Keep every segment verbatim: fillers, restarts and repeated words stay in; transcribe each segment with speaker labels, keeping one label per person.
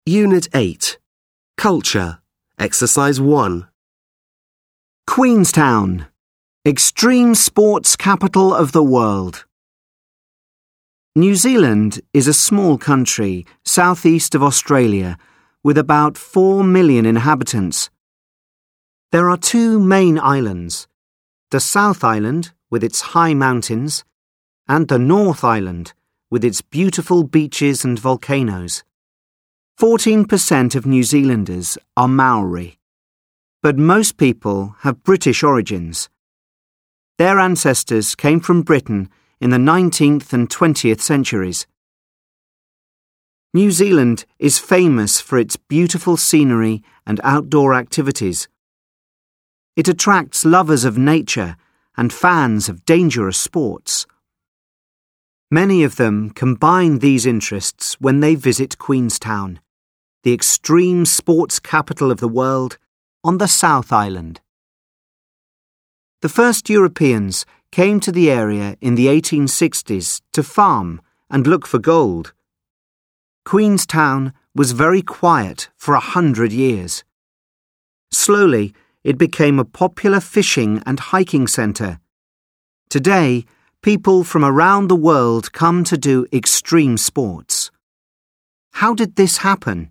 Speaker 1: Unit eight. Culture. Exercise one.
Speaker 2: Queenstown, extreme sports capital of the world. New Zealand is a small country southeast of Australia with about four million inhabitants. There are two main islands, the South Island with its high mountains and the North Island with its beautiful beaches and volcanoes. fourteen percent of New Zealanders are Maori, but most people have British origins. Their ancestors came from Britain in the nineteenth and twentieth centuries. New Zealand is famous for its beautiful scenery and outdoor activities. It attracts lovers of nature and fans of dangerous sports. Many of them combine these interests when they visit Queenstown, the extreme sports capital of the world, on the South Island. The first Europeans came to the area in the eighteen sixties to farm and look for gold. Queenstown was very quiet for a hundred years. Slowly, it became a popular fishing and hiking centre. Today, people from around the world come to do extreme sports. How did this happen?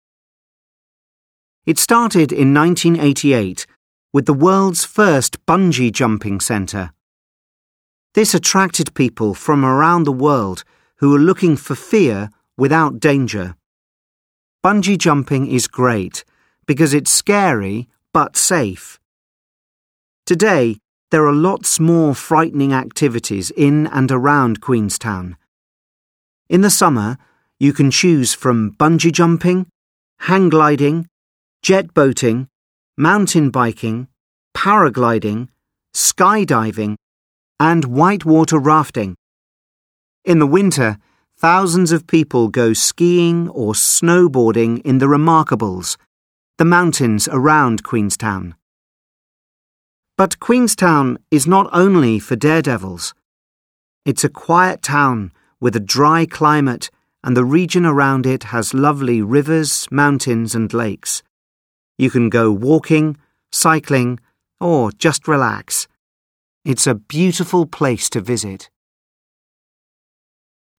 Speaker 2: It started in nineteen eighty-eight with the world's first bungee jumping centre. This attracted people from around the world who were looking for fear without danger. Bungee jumping is great because it's scary but safe. Today, there are lots more frightening activities in and around Queenstown. In the summer, you can choose from bungee jumping, hang gliding, jet boating, mountain biking, paragliding, skydiving, and whitewater rafting. In the winter, thousands of people go skiing or snowboarding in the Remarkables, the mountains around Queenstown. But Queenstown is not only for daredevils. It's a quiet town with a dry climate, and the region around it has lovely rivers, mountains, and lakes. You can go walking, cycling, or just relax. It's a beautiful place to visit.